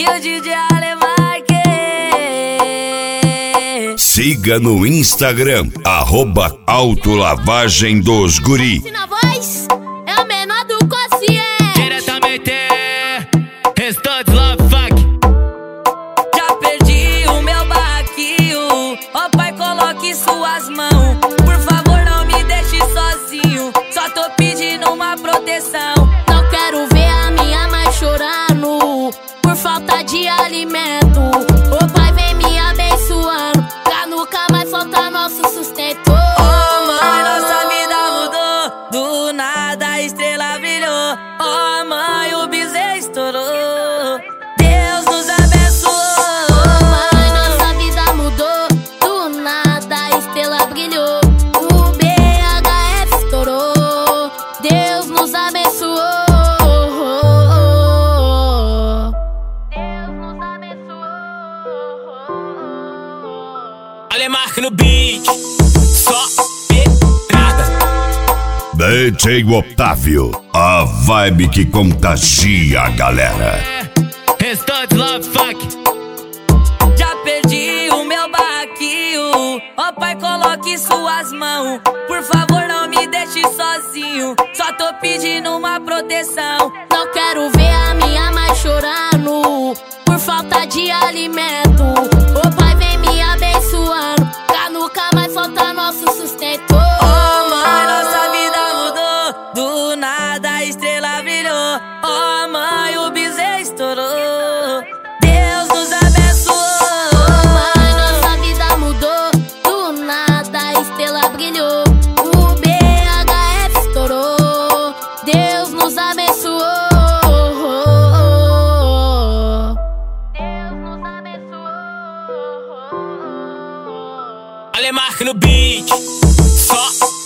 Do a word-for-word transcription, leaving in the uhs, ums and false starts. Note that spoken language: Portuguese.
o D J Alemarque. Siga no Instagram, arroba Autolavagem dos Guri. Na voz, é a menor do Cossier. Diretamente, Restantes Love Funk. Já perdi o meu barraquinho. Ó pai, coloque suas mãos. Por favor, não me deixe sozinho. Só tô pedindo uma proteção. Não quero ver a minha mãe chorando por falta de alimento. Ô pai, vem me abençoando, pra nunca mais faltar nosso sustento. Oh mãe, nossa vida mudou. Do nada a estrela brilhou. Oh mãe, o bezerro estourou. Deus nos abençoou. Oh mãe, nossa vida mudou. Do nada a estrela brilhou. O B H F estourou. Deus nos abençoou. Deus nos abençoou. Alemarque no beat, só pedrada. D J Otávio, a vibe que contagia a galera. Restantes Love Funk. Já perdi o meu barraquinho. Ó pai, coloque suas mãos. Por favor, não me deixe sozinho. Só tô pedindo uma proteção. Não quero ver a minha mãe chorando por falta de alimento. Ô pai, vem me abençoando, pra nunca mais faltar nosso sustento. Oh mãe, nossa vida mudou. Do nada a estrela brilhou. Oh mãe, o bezerro estourou. Deus nos abençoou. Oh mãe, nossa vida mudou. Do nada a estrela brilhou. O B H F estourou. Deus nos abençoou. Deus nos abençoou. Alemarque no beat, só